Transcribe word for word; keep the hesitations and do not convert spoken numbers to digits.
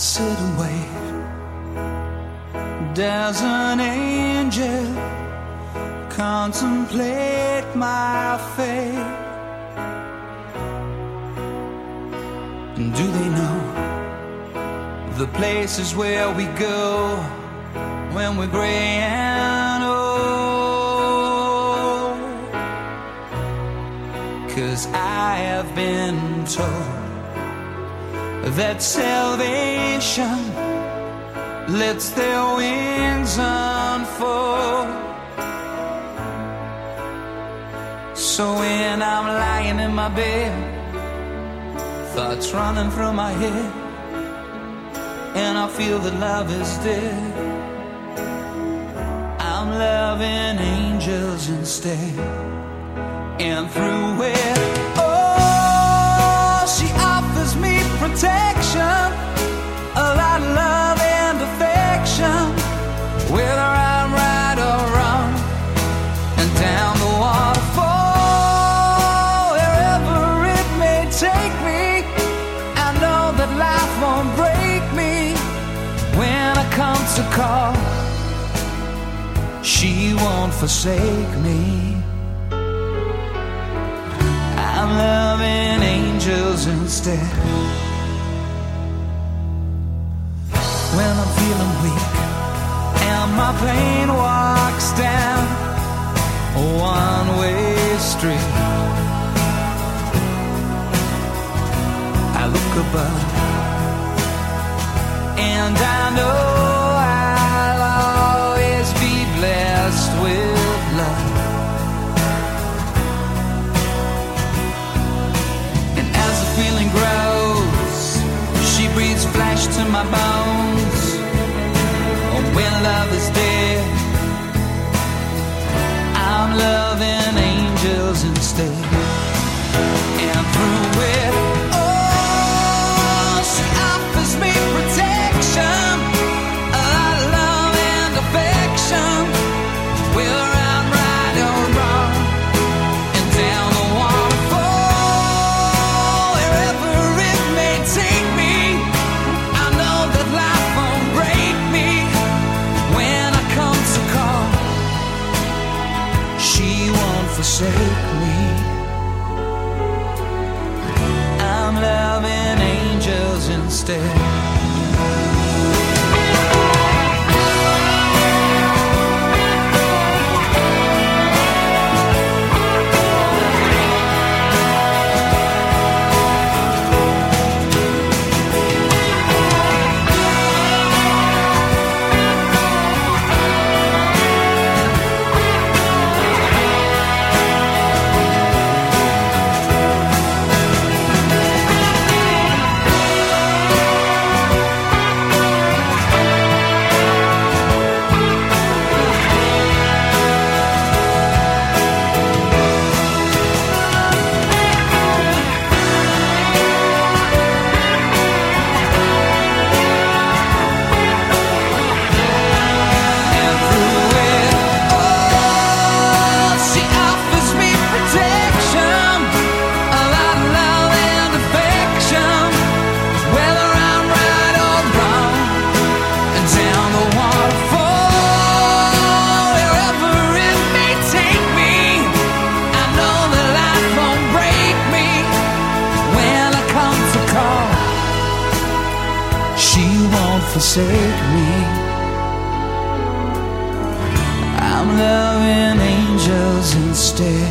sit and wait. Does an angel contemplate my fate? And do they know the places where we go when we're gray and old? 'Cause I have been told that salvation lets their wings unfold. So when I'm lying in my bed, thoughts running through my head, and I feel that love is dead, I'm loving angels instead. And through it, oh, she offers me protection, a lot of love and affection, whether I'm right or wrong. And down the waterfall, wherever it may take me, I know that life won't break me. When I come to call, she won't forsake me. I'm loving angels instead. When I'm feeling weak and my pain walks down a one-way street, I look above and I know I'll always be blessed with love. And as the feeling grows, she breathes flesh to my bones. Oh, when love is dead, I'm loving angels instead. And through it, oh, she offers me protection, a lot of love and affection, whether I'm right or wrong. And down the waterfall, wherever it may take me, I know that life won't break me. When I come to call, she won't forsake me. I'm loving angels instead. Forsake me. I'm loving angels instead.